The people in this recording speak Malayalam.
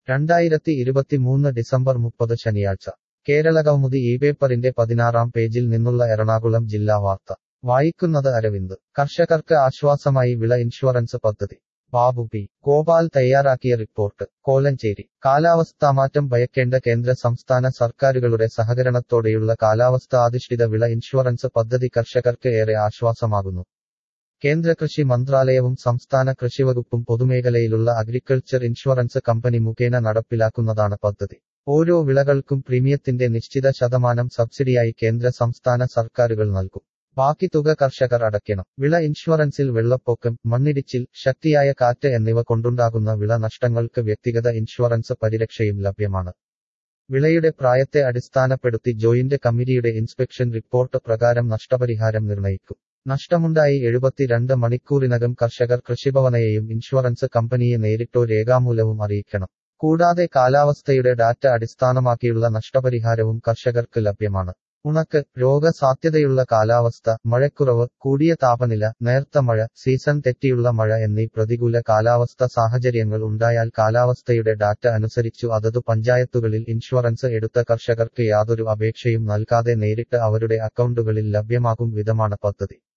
2023 ഡിസംബർ 30 ശനിയാഴ്ച കേരളകൗമുദി ഈ പേപ്പറിന്റെ 16-ാം പേജിൽ നിന്നുള്ള എറണാകുളം ജില്ലാ വാർത്ത വായിക്കുന്നത് അരവിന്ദ്. കർഷകർക്ക് ആശ്വാസമായി വിള ഇൻഷുറൻസ് പദ്ധതി. ബാബു പി. ഗോപാൽ തയ്യാറാക്കിയ റിപ്പോർട്ട്. കോലഞ്ചേരി. കാലാവസ്ഥാമാറ്റം ഭയക്കേണ്ട കേന്ദ്ര സംസ്ഥാന സർക്കാരുകളുടെ സഹകരണത്തോടെയുള്ള കാലാവസ്ഥാധിഷ്ഠിത വിള ഇൻഷുറൻസ് പദ്ധതി കർഷകർക്ക് ഏറെ ആശ്വാസമാകുന്നു. കേന്ദ്ര കൃഷി മന്ത്രാലയവും സംസ്ഥാന കൃഷിവകുപ്പും പൊതുമേഖലയിലുള്ള അഗ്രികൾച്ചർ ഇൻഷുറൻസ് കമ്പനി മുഖേന നടപ്പിലാക്കുന്നതാണ് പദ്ധതി. ഓരോ വിളകൾക്കും പ്രീമിയത്തിന്റെ നിശ്ചിത ശതമാനം സബ്സിഡിയായി കേന്ദ്ര സംസ്ഥാന സർക്കാരുകൾ നൽകും. ബാക്കി തുക കർഷകർ അടയ്ക്കണം. വിള ഇൻഷുറൻസിൽ വെള്ളപ്പൊക്കം, മണ്ണിടിച്ചിൽ, ശക്തിയായ കാറ്റ് എന്നിവ കൊണ്ടുണ്ടാകുന്ന വിള നഷ്ടങ്ങൾക്ക് വ്യക്തിഗത ഇൻഷുറൻസ് പരിരക്ഷയും ലഭ്യമാണ്. വിളയുടെ പ്രായത്തെ അടിസ്ഥാനപ്പെടുത്തി ജോയിന്റ് കമ്മിറ്റിയുടെ ഇൻസ്പെക്ഷൻ റിപ്പോർട്ട് പ്രകാരം നഷ്ടപരിഹാരം നിർണയിക്കും. നഷ്ടമുണ്ടായി 72 മണിക്കൂറിനകം കർഷകർ കൃഷിഭവനെയും ഇൻഷുറൻസ് കമ്പനിയെ നേരിട്ടോ രേഖാമൂലവും അറിയിക്കണം. കൂടാതെ കാലാവസ്ഥയുടെ ഡാറ്റ അടിസ്ഥാനമാക്കിയുള്ള നഷ്ടപരിഹാരവും കർഷകർക്ക് ലഭ്യമാണ്. ഉണക്ക്, രോഗസാധ്യതയുള്ള കാലാവസ്ഥ, മഴക്കുറവ്, കൂടിയ താപനില, നേർത്ത മഴ, സീസൺ തെറ്റിയുള്ള മഴ എന്നീ പ്രതികൂല കാലാവസ്ഥ സാഹചര്യങ്ങൾ ഉണ്ടായാൽ കാലാവസ്ഥയുടെ ഡാറ്റ അനുസരിച്ചു അതതു പഞ്ചായത്തുകളിൽ ഇൻഷുറൻസ് എടുത്ത കർഷകർക്ക് യാതൊരു അപേക്ഷയും നൽകാതെ നേരിട്ട് അവരുടെ അക്കൗണ്ടുകളിൽ ലഭ്യമാകും വിധമാണ് പദ്ധതി.